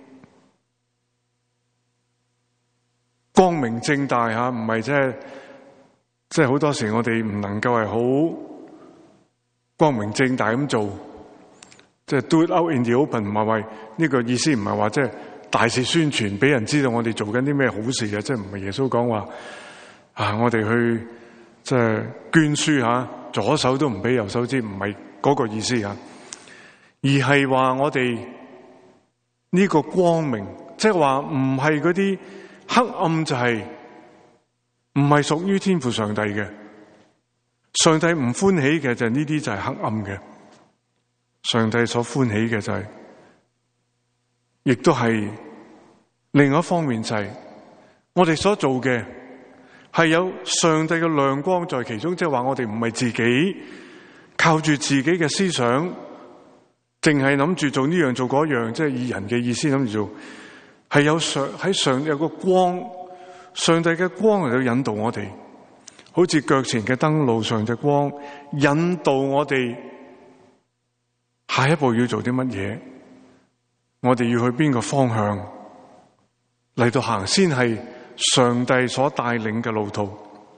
光明正大吓，唔係即係即係好多時我哋唔能夠係好光明正大咁做。即係 do it out in the open， 唔係話呢個意思，唔係話即係大肆宣傳，俾人知道我哋做緊啲咩好事啊！即係唔係耶穌講話啊，我哋去即係捐書吓，左手都唔俾右手知，唔係嗰個意思啊，而係話我哋呢個光明，即係話唔係嗰啲黑暗，就係唔係屬於天父上帝嘅。上帝唔歡喜嘅就係呢啲就係黑暗嘅，上帝所歡喜嘅就係，亦都係另外一方面就係我哋所做嘅係有上帝嘅亮光在其中，即係話我哋唔係自己靠住自己嘅思想，淨係諗住做呢樣做嗰樣，即係以人嘅意思諗住做，係有上喺上有個光，上帝嘅光嚟到引導我哋。好似腳前嘅燈路上嘅光，引導我哋下一步要做啲乜嘢，我哋要去邊個方向嚟到行，先係上帝所帶領嘅路途。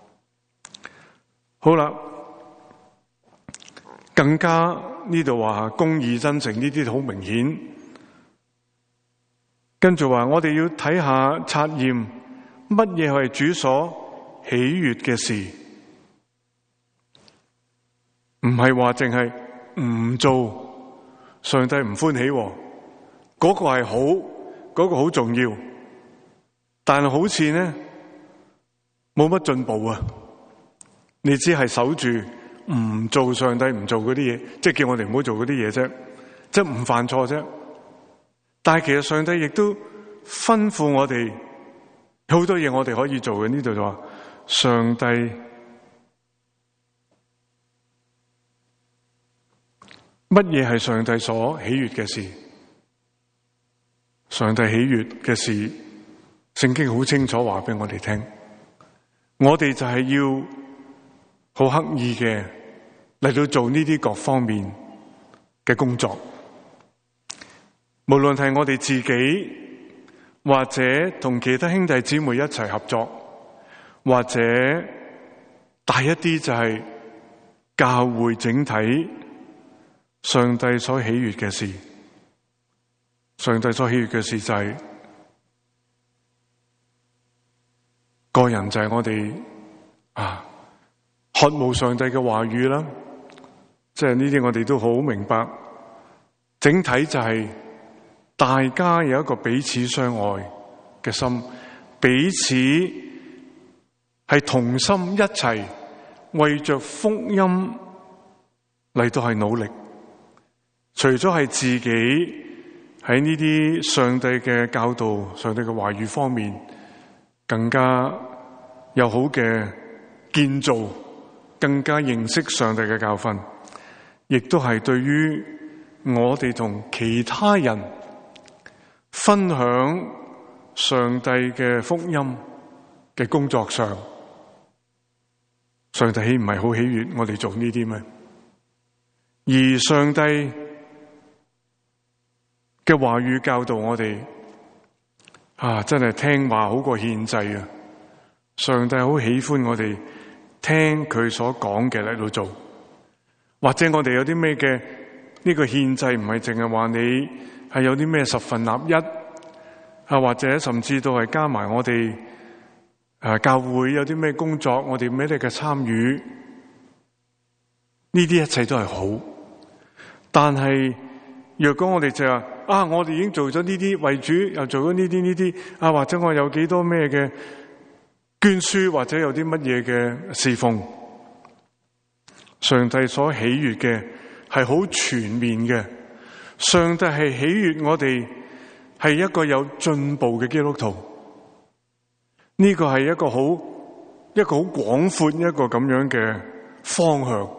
好啦，更加呢度話公義真誠呢啲好明顯，跟住話我哋要睇下察驗乜嘢係主所喜悅嘅事，唔係話淨係唔做，上帝唔歡喜，嗰個係好，嗰個好重要，但係好似呢冇乜進步啊！你只係守住唔做上帝唔做嗰啲嘢，即係叫我哋唔好做嗰啲嘢啫，即係唔犯錯啫。但係其實上帝亦都吩咐我哋好多嘢，我哋可以做嘅。呢度就話上帝乜嘢係上帝所喜悅嘅事？上帝喜悅嘅事，聖經好清楚話俾我哋聽。我哋就係要好刻意嘅嚟到做呢啲各方面嘅工作，無論係我哋自己，或者同其他兄弟姊妹一齊合作，或者大一啲就係教會整體上帝所喜悅嘅事。上帝所喜悅嘅事就係個人，就係我哋啊渴慕上帝嘅話語啦，即係呢啲我哋都好明白。整體就係大家有一個彼此相愛嘅心，彼此係同心一齊為着福音嚟到係努力。除咗係自己喺呢啲上帝嘅教導、上帝嘅話語方面更加有好嘅建造，更加認識上帝嘅教訓，亦都係對於我哋同其他人分享上帝嘅福音嘅工作上，上帝豈唔係好喜悅我哋做呢啲咩？而上帝嘅話語教導我哋啊，真係聽話好過獻祭啊！上帝好喜歡我哋聽佢所講嘅嚟到做，或者我哋有啲咩嘅呢個獻祭，唔係淨係話你係有啲咩十分合一啊，或者甚至到係加埋我哋誒教會有啲咩工作，我哋咩嘅參與，呢啲一切都係好。但係若果我哋就話啊，我哋已經做咗呢啲為主，又做咗呢啲呢啲啊，或者我有幾多咩嘅捐書，或者有啲乜嘢嘅侍奉，上帝所喜悅嘅係好全面嘅。上帝係喜悅我哋係一個有進步嘅基督徒，呢個係一個好一個好廣闊一個咁樣嘅方向。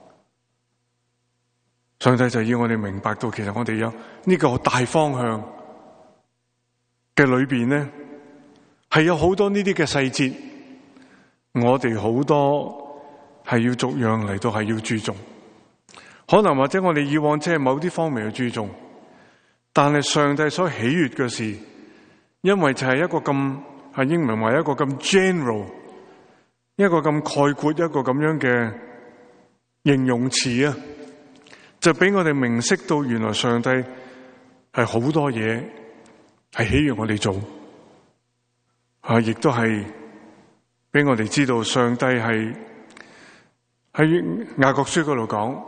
上帝就要我哋明白到，其實我哋有呢個大方向嘅裏邊咧，係有好多呢啲嘅細節，我哋好多係要逐樣嚟到係要注重。可能或者我哋以往即係某啲方面去注重，但係上帝所喜悅嘅事，因為就係一個咁係英文話一個咁 general， 一個咁概括，一個咁樣嘅形容詞啊，就俾我哋明識到原來上帝係好多嘢係喜悅我哋做，啊，亦都係俾我哋知道上帝係喺雅各書嗰度講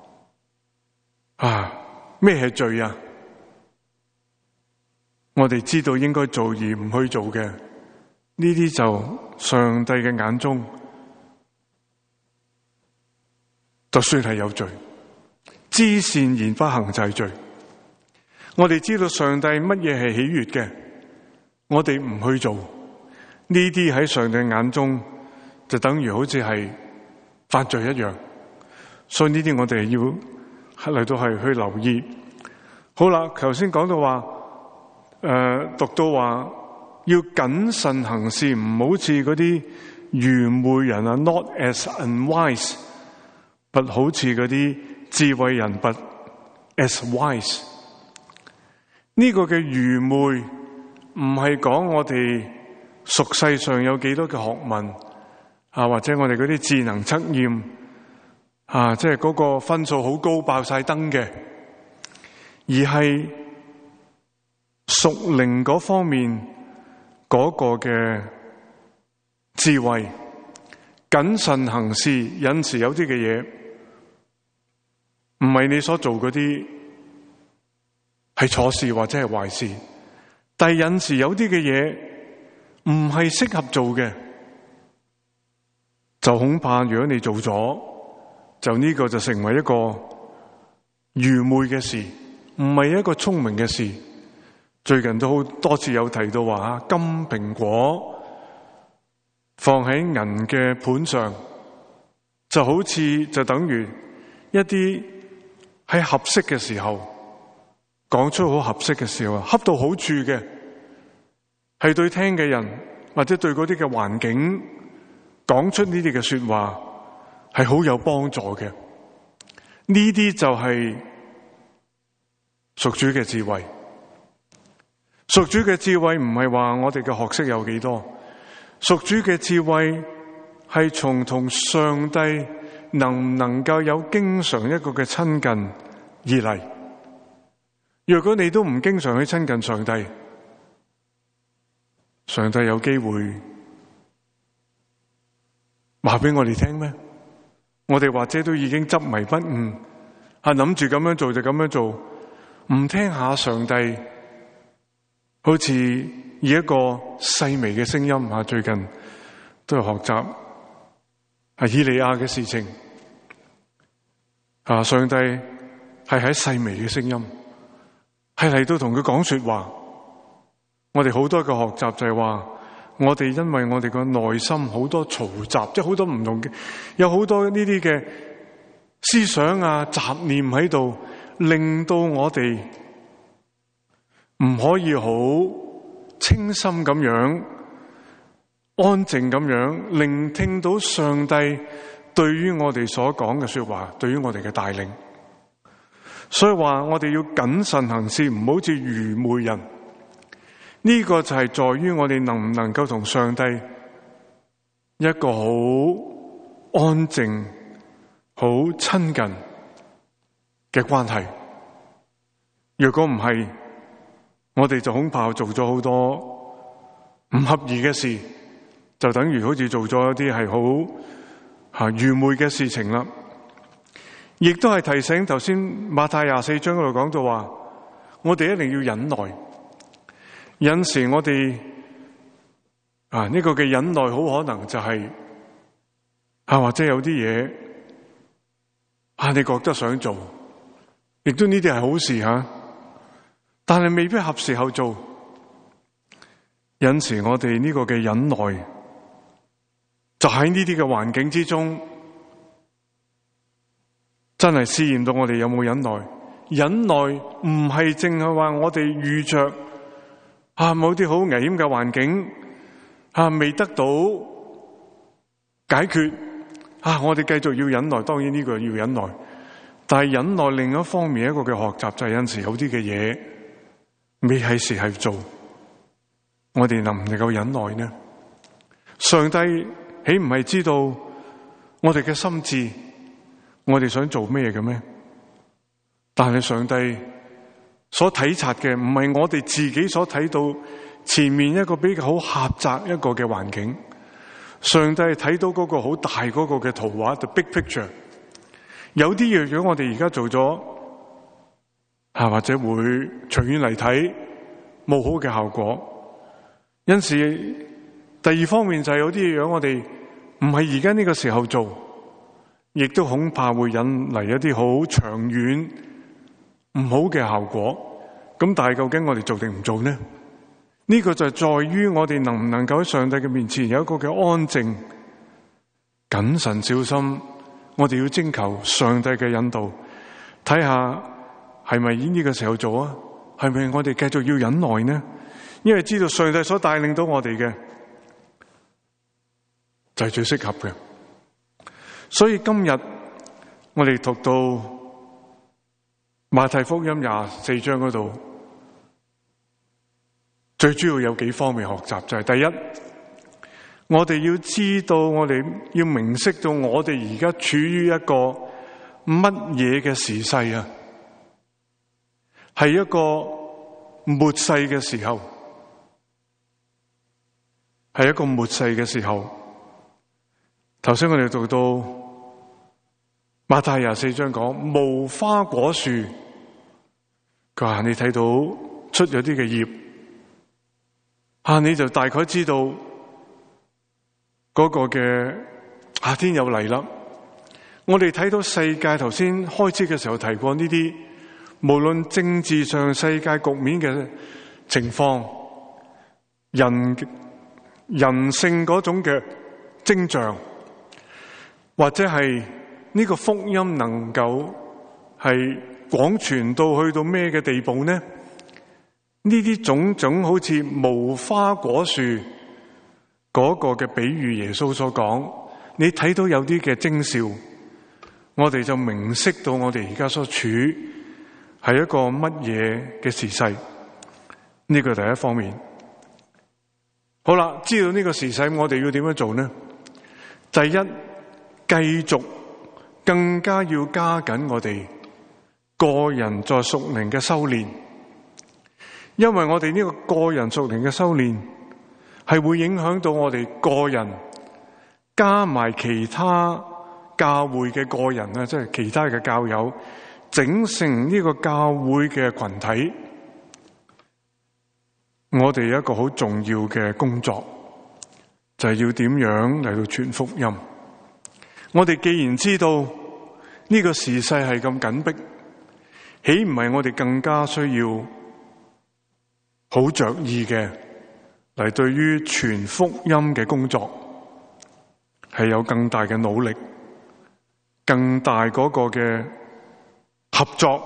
啊，咩係罪啊？我哋知道應該做而唔去做嘅，呢啲就上帝嘅眼中就算係有罪。知善而不行就係罪。我哋知道上帝乜嘢係喜悅嘅，我哋唔去做，呢啲喺上帝眼中就等於好似係犯罪一樣。所以呢啲我哋要嚟到係去留意。好啦，頭先講到話，誒、呃，讀到話要謹慎行事，唔好似嗰啲愚昧人啊 ，not as unwise， but 好似嗰啲智慧人 ，but as wise。呢個嘅愚昧唔係講我哋俗世上有幾多嘅學問啊，或者我哋嗰啲智能測驗啊，即係嗰個分數好高爆晒燈嘅，而係屬靈嗰方面嗰個嘅智慧，謹慎行事。有時有啲嘅嘢唔係你所做嗰啲係錯事或者係壞事，但係有時有啲嘅嘢唔係適合做嘅，就恐怕如果你做咗，就呢個就成為一個愚昧嘅事，唔係一個聰明嘅事。最近都好多次有提到話，金蘋果放喺銀嘅盤上，就好似就等於一啲喺合適嘅時候講出好合適嘅時候，恰到好處嘅，係對聽嘅人或者對嗰啲嘅環境講出呢啲嘅說話係好有幫助嘅。呢啲就係屬主嘅智慧。屬主嘅智慧唔係話我哋嘅學識有幾多，屬主嘅智慧係從同上帝能唔能夠有經常一個嘅親近而嚟。若果你都唔經常去親近上帝，上帝有機會話俾我哋聽咩？我哋或者都已經執迷不悟，係諗住咁樣做就咁樣做，唔聽下上帝，好似以一個細微嘅聲音啊，最近都係學習係以利亞嘅事情啊，上帝係喺細微嘅聲音，係嚟到同佢講說話。我哋好多嘅學習就係話，我哋因為我哋個內心好多嘈雜，即係好多唔同嘅，有好多呢啲嘅思想啊、雜念喺度，令到我哋唔可以好清心咁樣、安靜咁樣聆聽到上帝對於我哋所講嘅說話，對於我哋嘅帶領。所以話我哋要謹慎行事，唔好似愚昧人。呢個就係在於我哋能唔能夠同上帝一個好安靜、好親近嘅關係。如果唔係，我哋就恐怕做咗好多唔合宜嘅事，就等於好似做咗一啲係好吓愚昧嘅事情啦。亦都係提醒頭先馬太廿四章嗰度講到話，我哋一定要忍耐。有時我哋啊呢個嘅忍耐好可能就係啊或者有啲嘢啊你覺得想做，亦都呢啲係好事吓，但係未必合時候做。有時我哋呢個嘅忍耐就喺呢啲嘅環境之中，真係試驗到我哋有冇忍耐。忍耐唔係淨係話我哋遇着啊某啲好危險嘅環境啊未得到解決啊，我哋繼續要忍耐。當然呢個要忍耐，但係忍耐另一方面一個嘅學習就係有陣時有啲嘅嘢未係時係做，我哋能唔能夠忍耐呢？上帝豈唔係知道我哋嘅心志，我哋想做咩嘅咩？但係上帝所體察嘅唔係我哋自己所睇到前面一個比較好狹窄一個嘅環境，上帝係睇到嗰個好大嗰個嘅圖畫 the big picture。 有啲嘢如果我哋而家做咗啊，或者會長遠嚟睇冇好嘅效果。因此第二方面就係有啲嘢我哋唔係而家呢個時候做，亦都恐怕會引嚟一啲好長遠唔好嘅效果。咁但係究竟我哋做定唔做呢？呢個就係在於我哋能唔能夠喺上帝嘅面前有一個嘅安靜、謹慎、小心。我哋要徵求上帝嘅引導，睇下係咪呢個時候做啊？係咪我哋繼續要忍耐呢？因為知道上帝所帶領到我哋嘅就係最適合嘅。所以今日我哋讀到馬太福音廿四章嗰度，最主要有幾方面學習，就係第一，我哋要知道，我哋要明識到我哋而家處於一個乜嘢嘅時勢啊？係一個末世嘅時候，係一個末世嘅時候。頭先我哋讀到馬太廿四章講無花果樹，佢話你睇到出咗啲嘅葉，啊你就大概知道嗰個嘅夏天又嚟啦。我哋睇到世界頭先開始嘅時候提過呢啲，無論政治上世界局面嘅情況，人人性嗰種嘅徵象，或者係呢個福音能夠係廣傳到去到咩嘅地步呢？呢啲種種好似無花果樹嗰個嘅比喻，耶穌所講，你睇到有啲嘅徵兆，我哋就明識到我哋而家所處係一個乜嘢嘅時勢。呢個第一方面。好啦，知道呢個時勢，我哋要點樣做呢？第一，繼續更加要加緊我哋個人在屬靈嘅修煉，因為我哋呢個個人屬靈嘅修煉係會影響到我哋個人加埋其他教會嘅個人啊，即係其他嘅教友，整成呢個教會嘅群體。我哋有一個好重要嘅工作，就係要點樣嚟到傳福音。我哋既然知道呢個時勢係咁緊迫，豈唔係我哋更加需要好着意嘅嚟對於傳福音嘅工作係有更大嘅努力，更大嗰個嘅合作，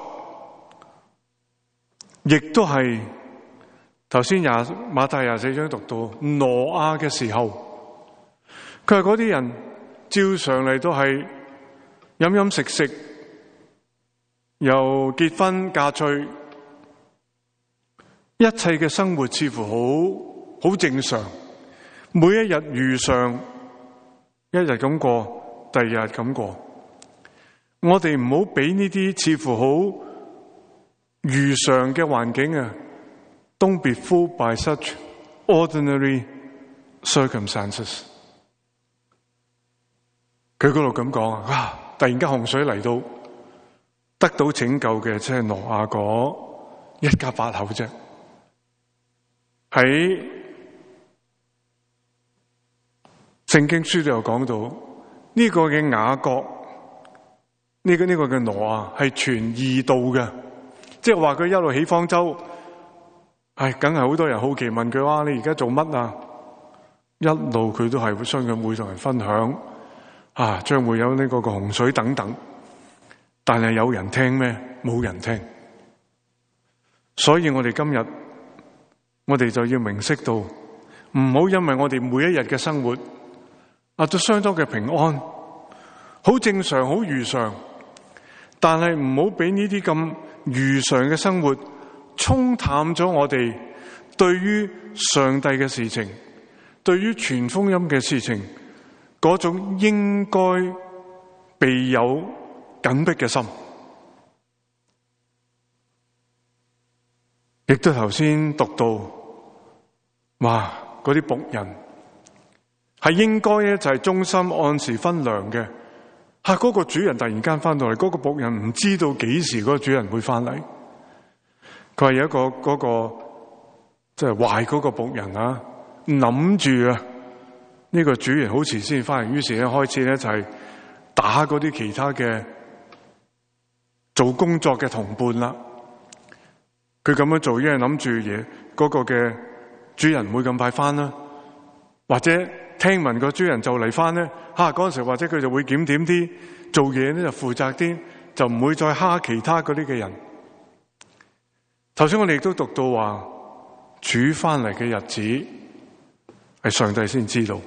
亦都係頭先廿馬太廿四章讀到挪亞嘅時候，佢係嗰啲人照常嚟都係飲飲食食，又結婚嫁娶，一切嘅生活似乎好好正常，每一日如常，一日咁過，第二日咁過。我哋唔好俾呢啲似乎好如常嘅環境啊，Don't be fooled by such ordinary circumstances。佢嗰度咁講啊，哇！突然間洪水嚟到，得到拯救嘅即係挪亞嗰一家八口啫。喺聖經書都有講到呢個嘅雅各，呢個呢個嘅挪亞係傳義道嘅，即係話佢一路起方舟，唉，梗係好多人好奇問佢話你而家做乜啊？一路佢都係會相信會同人分享。啊，將會有呢個個洪水等等，但係有人聽咩？冇人聽。所以我哋今日，我哋就要明識到，唔好因為我哋每一日嘅生活啊都相當嘅平安，好正常，好如常，但係唔好俾呢啲咁如常嘅生活沖淡咗我哋對於上帝嘅事情，對於傳福音嘅事情嗰種應該備有緊迫嘅心。 亦都頭先讀到，哇！嗰啲僕人係應該咧就係忠心按時分糧嘅，吓、啊、嗰、嗰個主人突然間翻到嚟，嗰、嗰個僕人唔知道幾時嗰個主人會翻嚟。佢係有一個嗰、嗰個即係壞嗰個僕人啊，諗住啊呢個主人好遲先翻嚟，於是咧開始咧就係打嗰啲其他嘅做工作嘅同伴啦。佢咁樣做，因為諗住嘢嗰個嘅主人唔會咁快翻啦，或者聽聞個主人就嚟翻咧，吓嗰陣時或者佢就會檢點啲做嘢咧就負責啲，就唔會再蝦其他嗰啲嘅人。頭先我哋亦都讀到話，主翻嚟嘅日子係上帝先知道。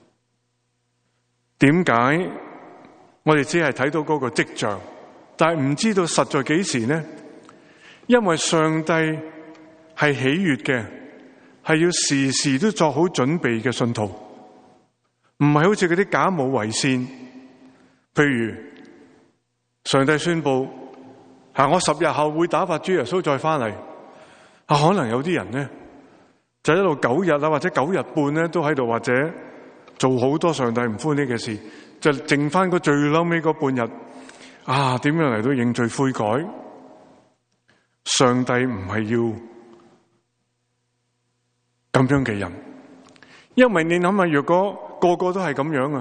點解我哋只係睇到嗰個跡象，但係唔知道實在幾時呢？因為上帝係喜悅嘅，係要時時都作好準備嘅信徒，唔係好似嗰啲假冒為善。譬如上帝宣布，吓我十日後會打發主耶穌再翻嚟，啊可能有啲人呢就一路九日啦，或者九日半咧都喺度，或者做好多上帝唔歡喜嘅事，就剩翻個最嬲尾嗰半日，啊點樣嚟到認罪悔改？上帝唔係要咁樣嘅人，因為你諗下，若果個個都係咁樣啊，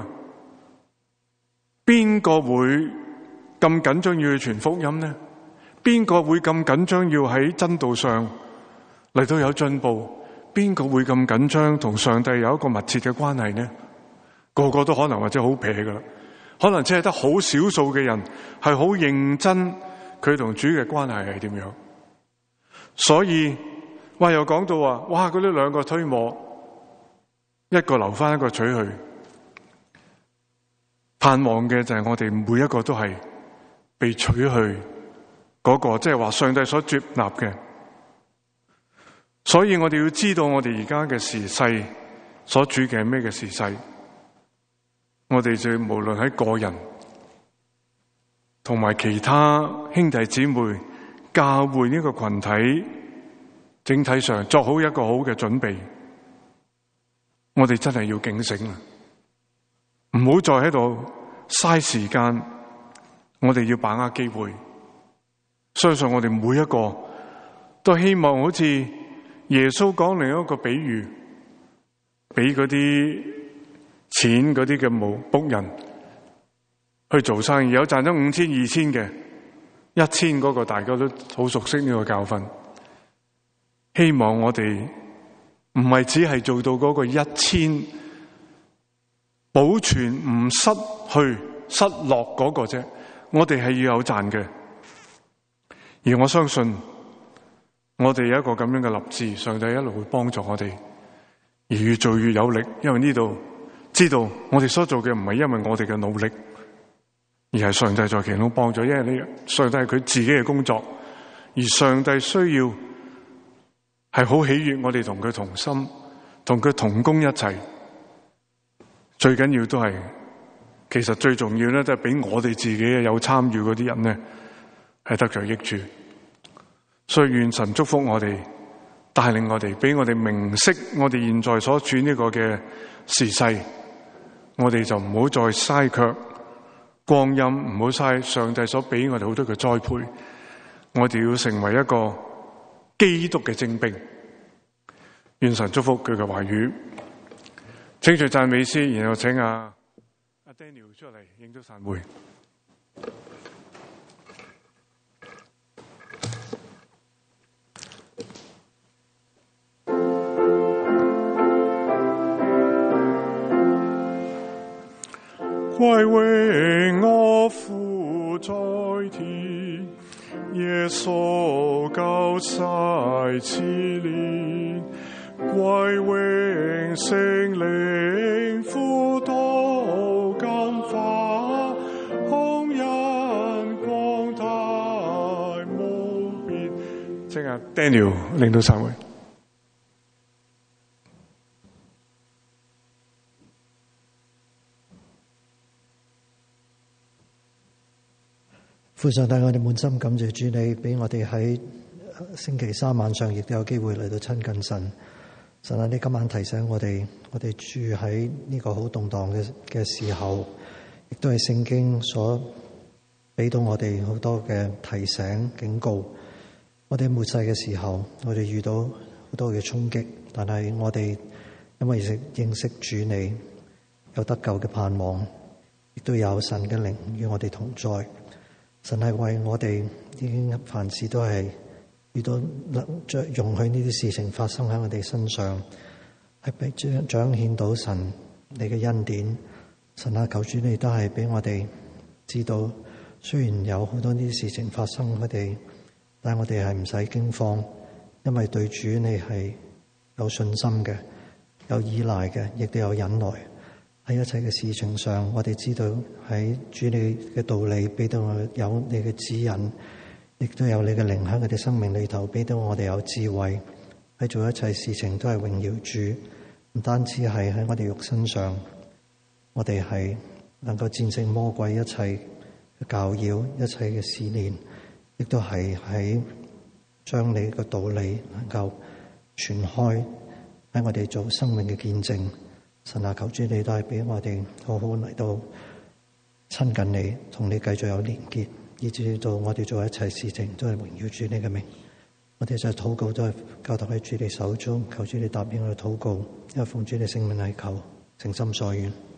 邊個會咁緊張要去傳福音呢？邊個會咁緊張要喺真道上嚟到有進步？邊個會咁緊張同上帝有一個密切嘅關係呢？個個都可能或者好撇噶啦，可能只係得好少數嘅人係好認真，佢同主嘅關係係點樣？所以，哇又講到話，哇嗰啲兩個推磨，一個留翻一個取去，盼望嘅就係我哋每一個都係被取去嗰個，即係話上帝所接納嘅。所以我哋要知道我哋而家嘅時勢所處嘅係咩嘅時勢，我哋就無論喺個人同埋其他兄弟姊妹、教會呢個群體整體上作好一個好嘅準備，我哋真係要警醒啦，唔好再喺度嘥時間，我哋要把握機會。相信我哋每一個都希望好似耶穌講另一個比喻，俾嗰啲錢嗰啲嘅冇僕人去做生意，有賺咗五千、二千嘅，一千嗰個大家都好熟悉呢個教訓。希望我哋唔係只係做到嗰個一千，保存唔失去失落嗰個啫，我哋係要有賺嘅。而我相信我哋有一個咁樣嘅立志，上帝一路會幫助我哋，而越做越有力。因為呢度知道我哋所做嘅唔係因為我哋嘅努力，而係上帝在其中幫助。因為呢，上帝係佢自己嘅工作，而上帝需要係好喜悅我哋同佢同心，同佢同工一齊。最緊要都係，其實最重要咧，都係俾我哋自己有參與嗰啲人咧，係得着益處。所以願神祝福我哋，帶領我哋，俾我哋明晰我哋現在所處呢個嘅時勢，我哋就唔好再嘥卻光陰，唔好嘥上帝所俾我哋好多嘅栽培。我哋要成為一個基督嘅精兵。願神祝福佢嘅話語。請住讚美詩，然後請阿阿 Daniel 出嚟應咗散會。歸榮我父在天，耶穌救世賜憐，歸榮聖靈父都感化，空人光大無邊。請阿 Daniel 領到散會。 父上帝，我哋滿心感謝主，你俾我哋喺星期三晚上亦都有機會嚟到親近神。神啊，你今晚提醒我哋，我哋住喺呢個好動盪嘅嘅時候，亦都係聖經所俾到我哋好多嘅提醒警告。我哋末世嘅時候，我哋遇到好多嘅衝擊，但係我哋因為認認識主你，有得救嘅盼望，亦都有神嘅靈與我哋同在。神係為我哋已經凡事都係遇到容許呢啲事情發生喺我哋身上，係俾彰彰顯到神你嘅恩典。神啊，求主你都係俾我哋知道，雖然有好多呢啲事情發生，我哋但係我哋係唔使驚慌，因為對主你係有信心嘅，有依賴嘅，亦都有忍耐。喺一切嘅事情上，我哋知道喺主你嘅道理俾到我哋有你嘅指引，亦都有你嘅靈喺我哋生命裏頭俾到我哋有智慧，喺做一切事情都係榮耀主。唔單止係喺我哋肉身上，我哋係能夠戰勝魔鬼一切嘅攪擾，一切嘅試煉，亦都係喺將你嘅道理能夠傳開，喺我哋做生命嘅見證。神啊，求主你都係俾我哋好好嚟到親近你，同你繼續有連結，以至到我哋做一切事情都係榮耀主你嘅名。我哋就禱告都係交託喺主你手中，求主你答應我哋禱告，因為奉主你聖名嚟求，誠心所願。